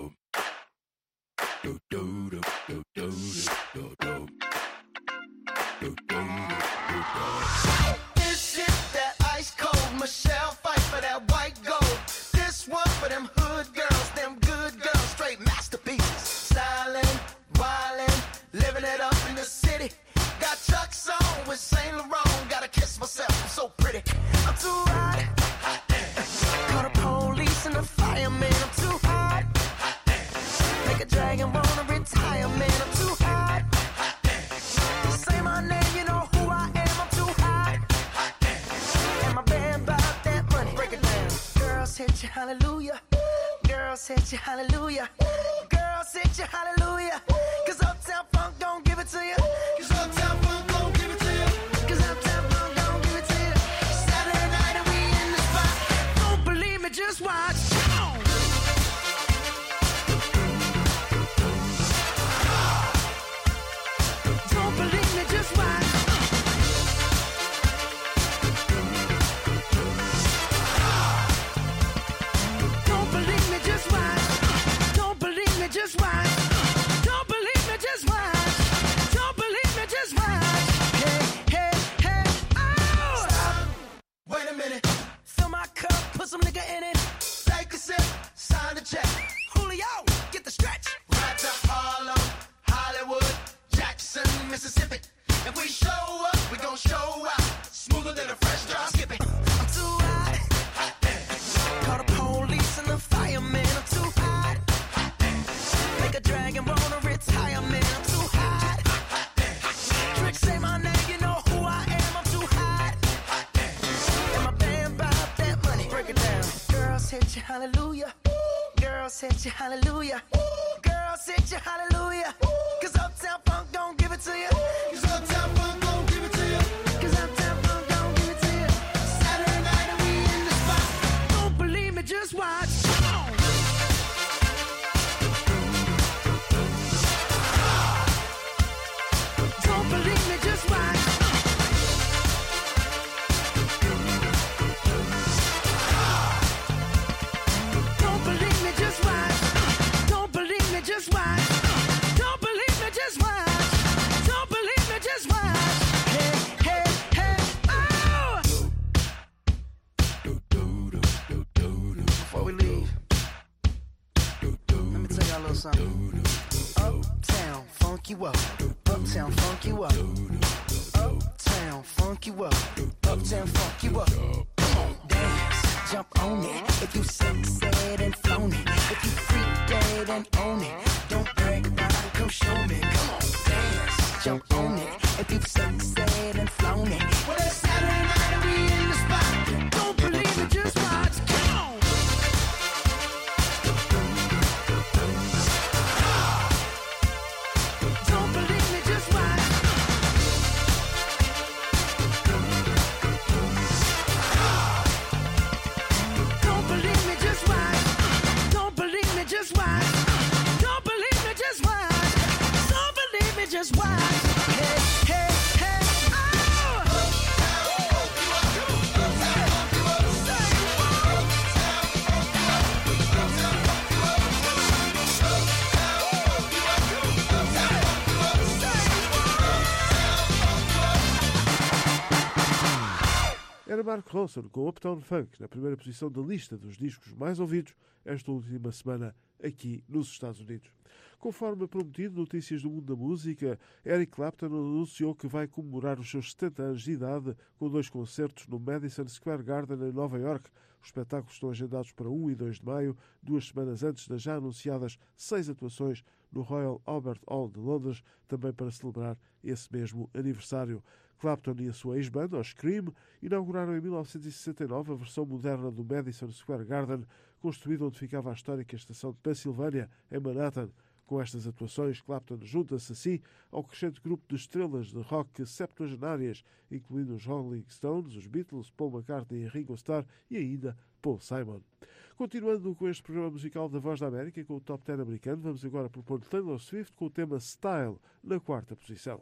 Michelle fight for that white gold. This one for them hood girls, them good girls, straight masterpieces. Stylin', wildin', living it up in the city. Got Chuck's on with Saint Laurent. Gotta kiss myself, I'm so pretty. I'm too hot. hot Call the police and the fireman. I'm too hot. hot Make a dragon wanna retire, man. I'm too hot. hot Say my name, you know who I am. I'm too hot. And my band bought that money. Break it down. Girls hit you, hallelujah. Girls hit you, hallelujah. Girls hit you, hallelujah. Cause Uptown Funk don't give it to you. Cause Uptown Funk don't give it to you. Cause Uptown Funk don't give it to you. Saturday night and we in the spot. Don't believe me, just watch. Don't believe me, just watch. Don't believe me, just watch. Don't believe me, just watch. Don't believe me, just watch. Don't believe me, just watch. Hey, hey, hey, oh! Stop. Wait a minute. Fill my cup, put some nigga in it. Take a sip, sign the check. Julio, get the stretch. Right to Harlem, Hollywood, Jackson, Mississippi. If we show up, we gon' show out. Smoother than a fresh drop. Skip it. I'm too hot. hot Call the police and the fireman. I'm too hot. hot Make a dragon wanna retire, man. I'm too hot. hot Trick say my name, you know who I am. I'm too hot. hot And my band bought that money. Break it down. Girls hit you, hallelujah. Girls hit you, hallelujah. Girls hit you, hallelujah. Cause Uptown Funk don't give it to you. Cause Uptown Funk don't give it to you. Cause Uptown Funk don't give it to you. Saturday night and we in the spot. Don't believe me, just watch. Don't believe me, just watch. Don't believe me, just watch. Don't believe me, just watch. Don't believe me, just watch. Don't believe me, just watch. Hey, hey, hey, oh! Before we leave, let me tell y'all a little something. Uptown you up. Uptown funk you up. Uptown funk you up. Uptown funk you up. Come on, dance, jump on it. If you succeed and flown it, if you freak dead and own it, don't brag about it, come show me. Come on, dance, jump on it. If you succeed and flown it, well it's Saturday night and we in the spot. Don't believe it, just watch. Come on. Don't believe me, just watch. Don't believe me, just watch. Don't believe me, just watch. Don't believe me, just watch. Don't believe me, just watch. Hey, hey, hey, oh! Era Mark Ronson com Uptown Funk na primeira posição da lista dos discos mais ouvidos esta última semana aqui nos Estados Unidos. Conforme prometido, notícias do mundo da música, Eric Clapton anunciou que vai comemorar os seus setenta anos de idade com dois concertos no Madison Square Garden em Nova York. Os espetáculos estão agendados para um e dois de maio, duas semanas antes das já anunciadas seis atuações no Royal Albert Hall de Londres, também para celebrar esse mesmo aniversário. Clapton e a sua ex-banda, os Cream, inauguraram em mil novecentos e sessenta e nove a versão moderna do Madison Square Garden, construída onde ficava a histórica estação de Pensilvânia, em Manhattan. Com estas atuações, Clapton junta-se assim ao crescente grupo de estrelas de rock septuagenárias, incluindo os Rolling Stones, os Beatles, Paul McCartney e Ringo Starr e ainda Paul Simon. Continuando com este programa musical da Voz da América, com o Top dez americano, vamos agora propor Taylor Swift com o tema Style, na quarta posição.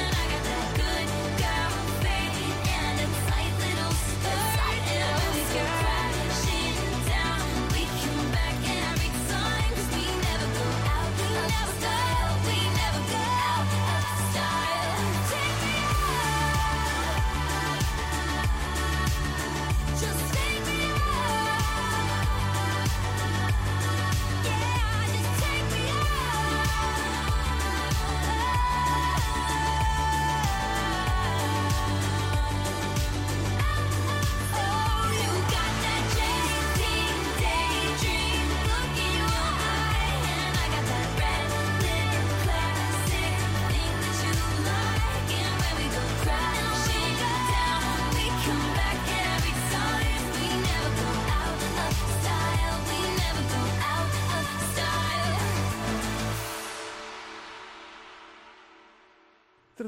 Girl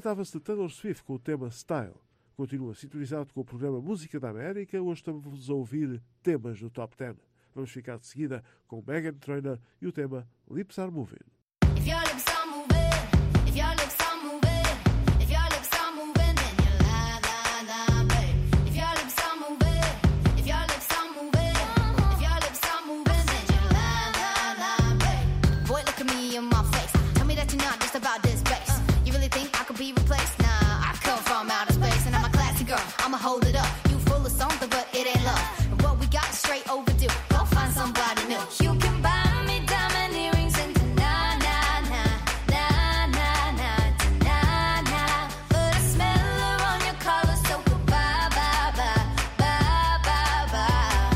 Tratava-se de Taylor Swift com o tema Style. Continua sintonizado com o programa Música da América. Hoje estamos a ouvir temas do Top dez. Vamos ficar de seguida com Meghan Trainor e o tema Lips Are Moving. If your lips are moving, if your lips are moving, if your lips are moving, then you lie, lie, lie, babe. If your lips are moving, if your lips are moving, if your lips are moving, then you lie, lie, lie, babe. Boy, look at me in my face. Tell me that you're not just about this bass. You really think I could be replaced? Nah, I come from outer space and I'm a classy girl. I'ma hold it up. You full of something, but it ain't love. And what we got is straight overdue. Go find somebody new. You can buy me diamond earrings and na na na na na na na na. But I smell her on your collar, so goodbye, bye, bye, bye, bye, bye.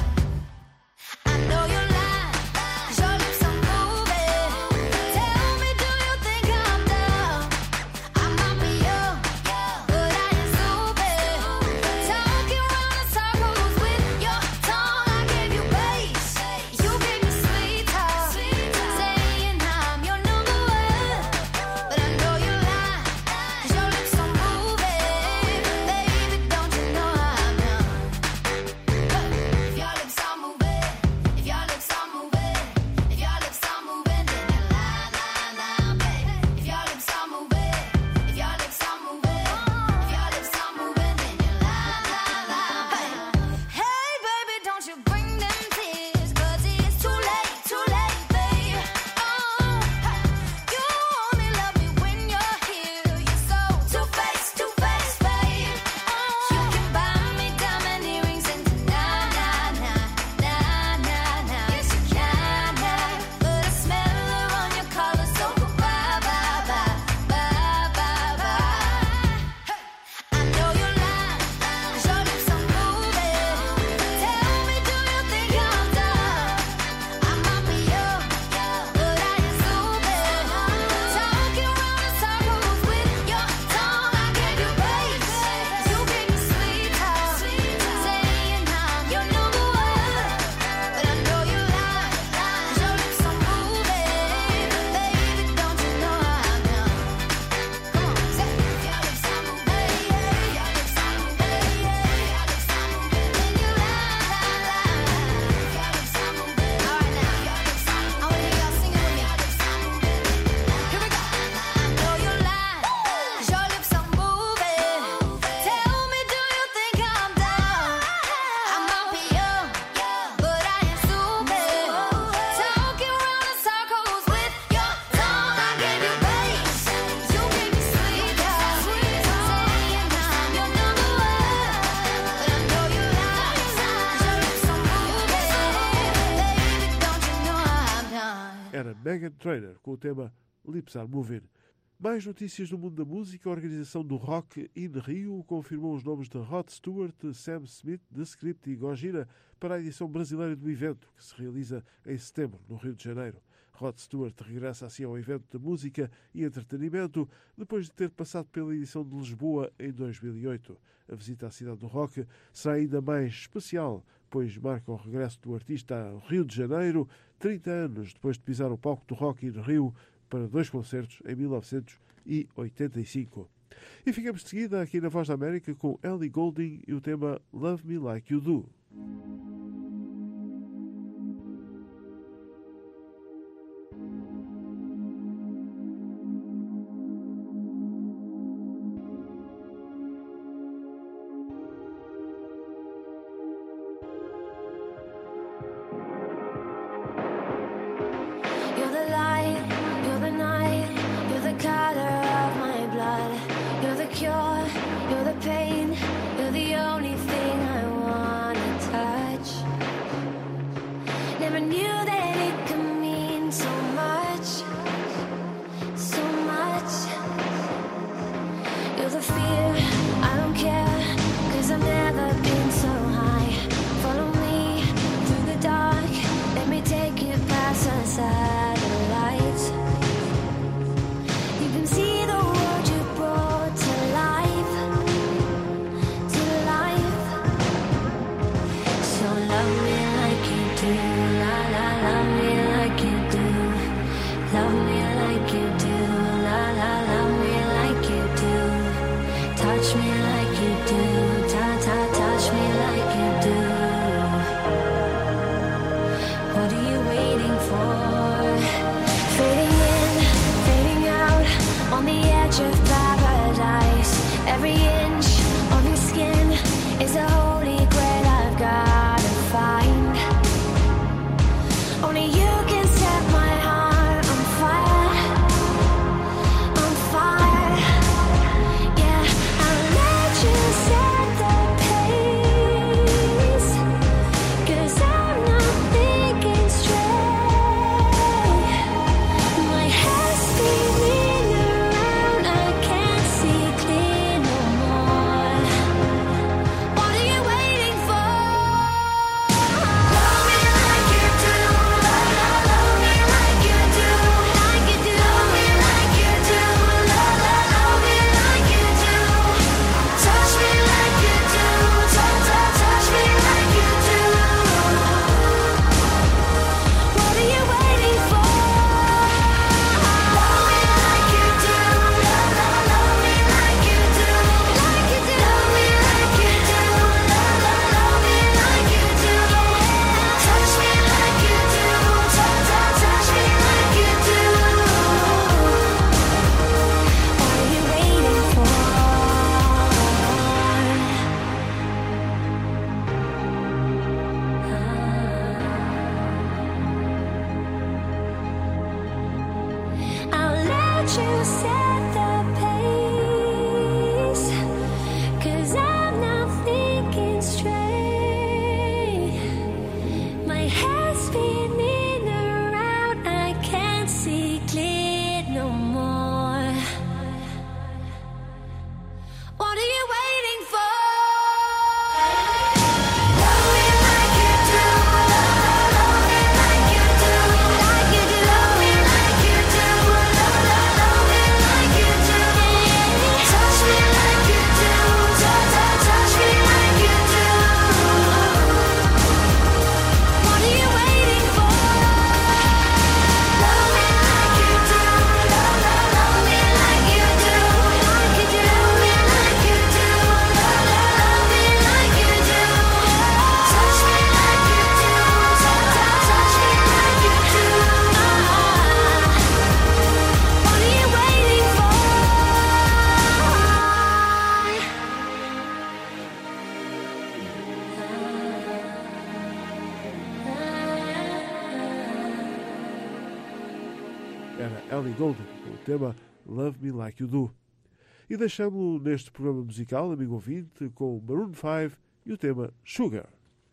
I know you're lying, 'cause your lips are moving. Tell me, do you think I'm dumb? I might be young, but I ain't stupid. Talking round in circles with your tongue. I gave you bass, you gave me sweet talk, saying I'm your number one. But I know you're lying, 'cause your lips are moving. Baby, don't you know I'm young? If your lips are moving, if your lips are moving, if your lips are moving, then you lie, lie, lie, baby. If your lips are moving, if your lips are moving, if your lips are moving, then you lie, lie, lie, baby. Hey, baby, don't you bring them tears, 'cause it's too late, too late, babe. Oh, you only love me when you're here. You're so two-faced, two-faced, babe. Oh, you can buy me diamond earrings and na na na na na na. Yes, you can, but I smell her on your collar, so goodbye, bye, bye, bye, bye, bye. I know you're lying, 'cause your lips are moving. Tell me, do you think I'm dumb? I might be young, but I ain't stupid. Talking round in circles with your tongue. I gave you bass, you gave me sweet talk, saying I'm your number one. But I know you're lying, 'cause your lips are moving. Baby, don't you know I'm young? Come on, say it. If your lips are moving, if your lips are moving, if your lips are moving, then you lie, lie, lie. If your lips are moving, all right now, your lips are moving. I wanna hear y'all singing with me. Your lips are moving. Here we go. I know you're lying, 'cause your lips are moving. Tell me, do you think I'm dumb? I might be young, but I ain't stupid. Talking round in circles with your tongue. I gave you bass, you gave me sweet talk, saying I'm your number one. But I know you're lying, 'cause your lips are moving. Baby, don't you know I'm done? Era Meghan Trainor com o tema Lips Are Moving. Mais notícias do mundo da música. A organização do Rock in Rio confirmou os nomes de Rod Stewart, Sam Smith, The Script e Gojira para a edição brasileira do evento, que se realiza em setembro, no Rio de Janeiro. Rod Stewart regressa assim ao evento de música e entretenimento, depois de ter passado pela edição de Lisboa em dois mil e oito. A visita à cidade do rock será ainda mais especial, pois marca o regresso do artista ao Rio de Janeiro, trinta anos depois de pisar o palco do Rock in Rio para dois concertos em mil novecentos e oitenta e cinco. E ficamos de seguida aqui na Voz da América com Ellie Goulding e o tema Love Me Like You Do. You're the light, you're the night, you're the color of my blood. You're the cure, you're the pain, you're the only thing I wanna era Ellie Goulding, com o tema Love Me Like You Do. E deixamos-lo neste programa musical, amigo ouvinte, com Maroon five e o tema Sugar.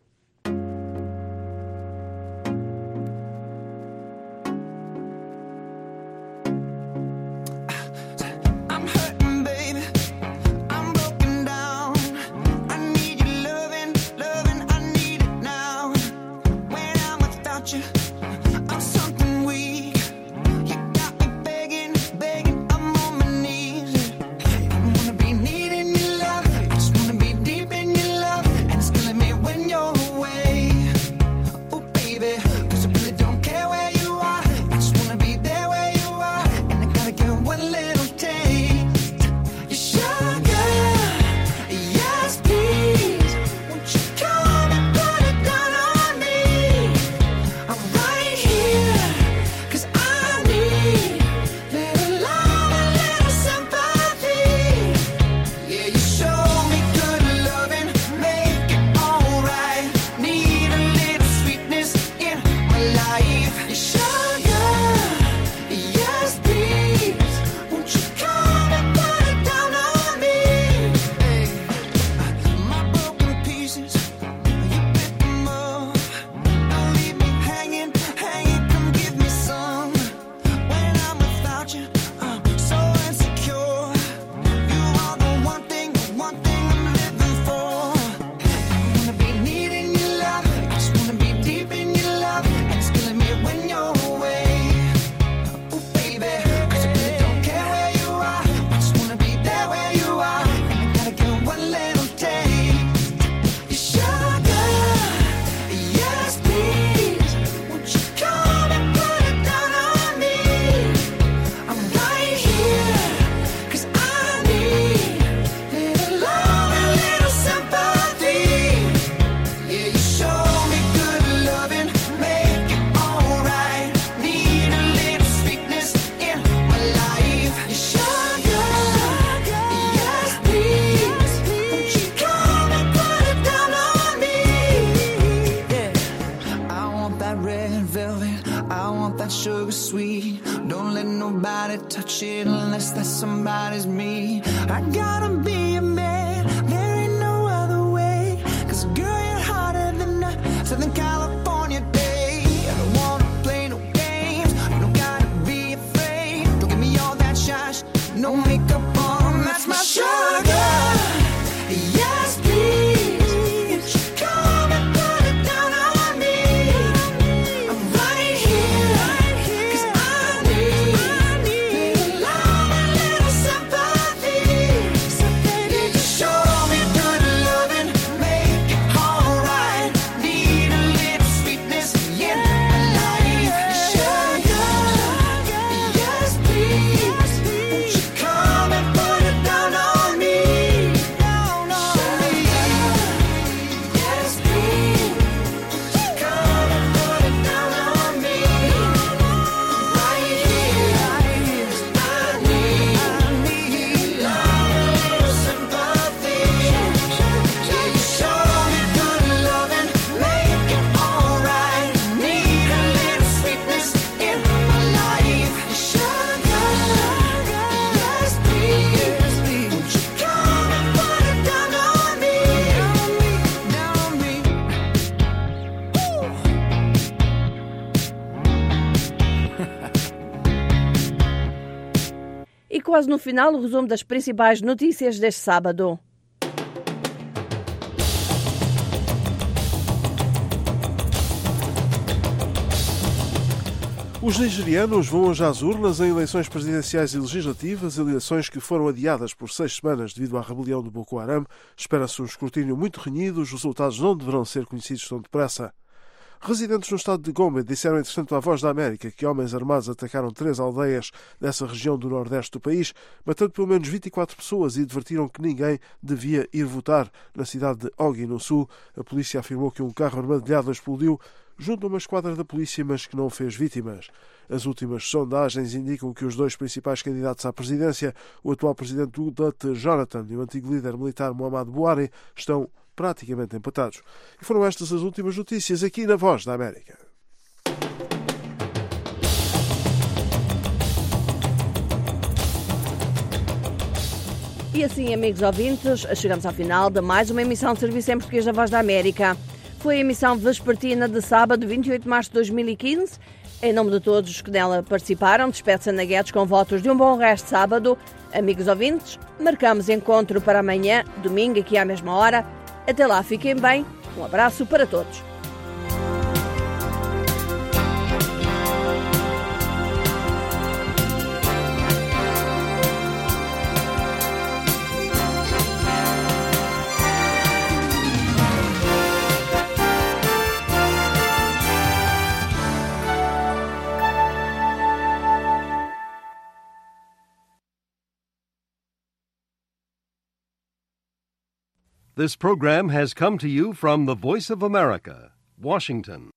Touch it unless that somebody's me. I gotta be a man, there ain't no other way. Cause girl, you're hotter than a Southern California day. I don't wanna play no games, you don't gotta be afraid. Don't give me all that shy, no makeup on, that's my sugar. Yes, please, won't you come and put it down on me? I'm right here, cause I need quase no final o resumo das principais notícias deste sábado. Os nigerianos vão hoje às urnas em eleições presidenciais e legislativas, eleições que foram adiadas por seis semanas devido à rebelião do Boko Haram. Espera-se um escrutínio muito renhido, os resultados não deverão ser conhecidos tão depressa. Residentes no estado de Gombe disseram, entretanto, à Voz da América que homens armados atacaram três aldeias dessa região do nordeste do país, matando pelo menos vinte e quatro pessoas, e advertiram que ninguém devia ir votar. Na cidade de Ogi, no sul, a polícia afirmou que um carro armadilhado explodiu junto a uma esquadra da polícia, mas que não fez vítimas. As últimas sondagens indicam que os dois principais candidatos à presidência, o atual presidente Goodluck Jonathan e o antigo líder militar Muhammadu Buhari, estão praticamente empatados. E foram estas as últimas notícias aqui na Voz da América. E assim, amigos ouvintes, chegamos ao final de mais uma emissão de Serviço em Português da Voz da América. Foi a emissão vespertina de sábado, vinte e oito de março de dois mil e quinze. Em nome de todos os que nela participaram, despede-se Ana Guedes com votos de um bom resto de sábado. Amigos ouvintes, marcamos encontro para amanhã, domingo, aqui à mesma hora. Até lá, fiquem bem. Um abraço para todos. This program has come to you from the Voice of America, Washington.